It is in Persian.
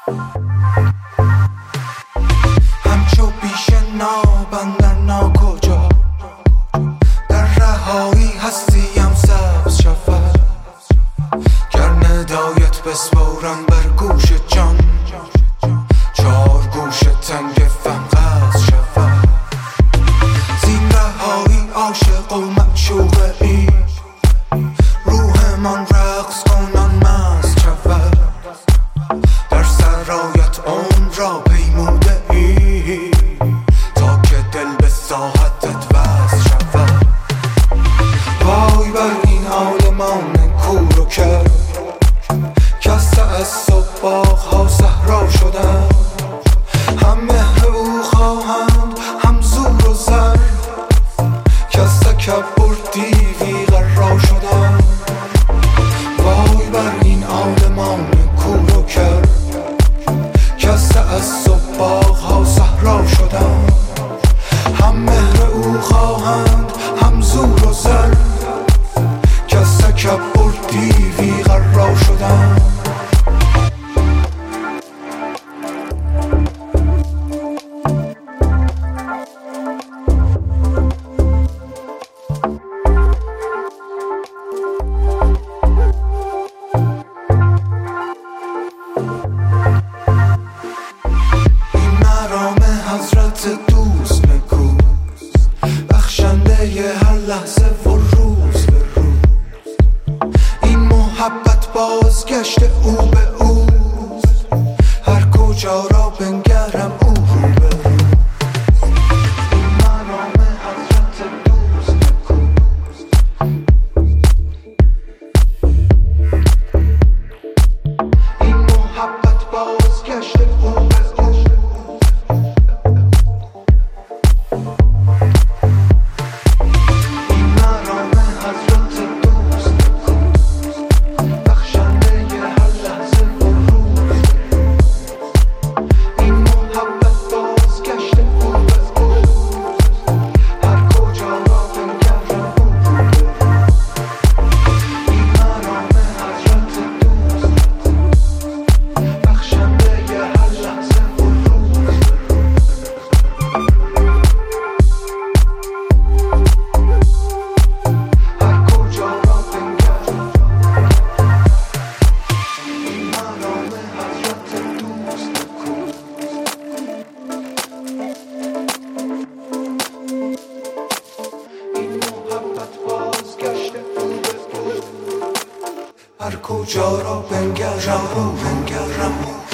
همچو بیش نابن در ناکجا، در رهایی هستیم سبز شود. گر ندایت بسپارم بر گوش جان، چار گوش تنگ فهم قصد شود. زین رهایی عاشق و معشوقه ای، روح من رقص کنان مست شود. در سرایت عمر را پیموده ای، تا که دل به ساحتت وصل شود. وای بر این عالمان کور و کر، کسته از صبح باغ‌ها صحرا شدند. هم مهر او خواهند هم زور و زر، کس تکبر دیوی غرا شدند. وای بر این عالمان کور و کر، کسته از صبح باغ‌ها صحرا شدند. هم مهر او خواهند هم زور و زر، کس تکبر دیوی غرا شدند. حضرت دوست نکوست، بخشنده ی هر لحظه و روز به روز. این محبت بازگشت او به اوست، هر کجا را بنگرم او رو به روز. این مرام حضرت دوست نکوست، این محبت بازگشت او به اوست. هر کجا را بنگرم او